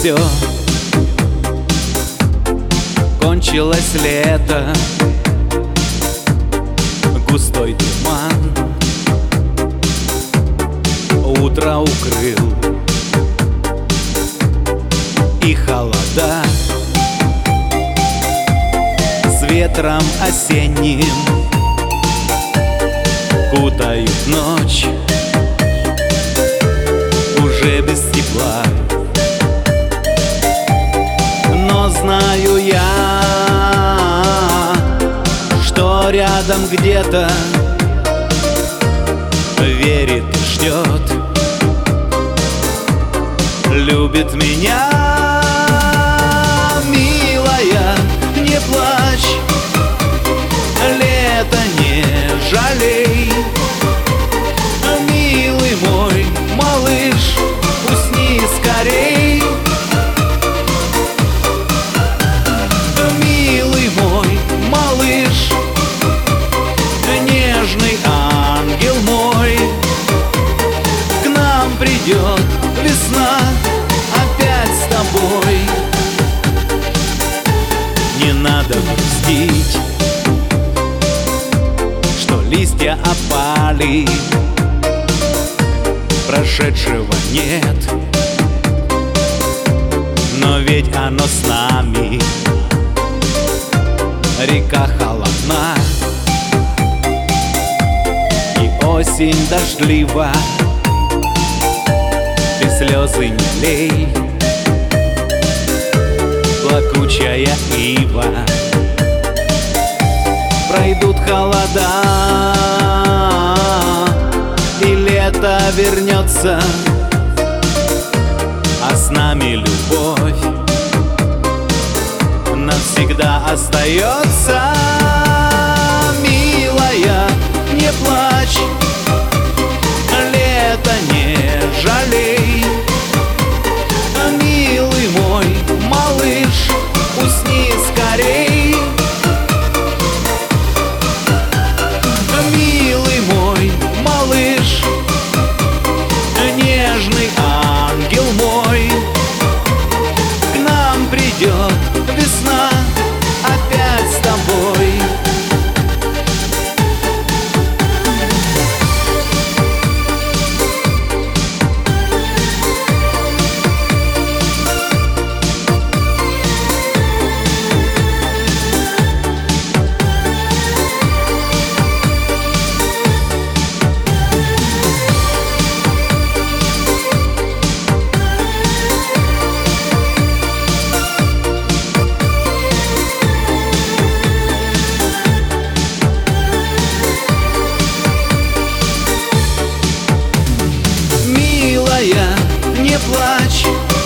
все. Кончилось лето, густой туман утро укрыл, и холода с ветром осенним кутают ночь, уже без тепла. Но знаю я, что рядом где-то верит и ждет, любит меня. Милая, не плачь, лето не жалей. Милый мой малыш, усни скорей. Милый мой малыш, нежный ангел мой, к нам придет весна опять с тобой. Не надо грустить, что листья опали, прошедшего нет, но ведь оно с нами. Река холодна и осень дождлива, ты слезы не лей, плакучая ива. Пройдут холода, и лето вернется, а с нами любовь навсегда остается. Милая, не плачь, лето не жалей. Милый мой малыш, усни скорей. Милый мой малыш, нежный ангел мой, к нам придет весна опять с тобой. Не плачь,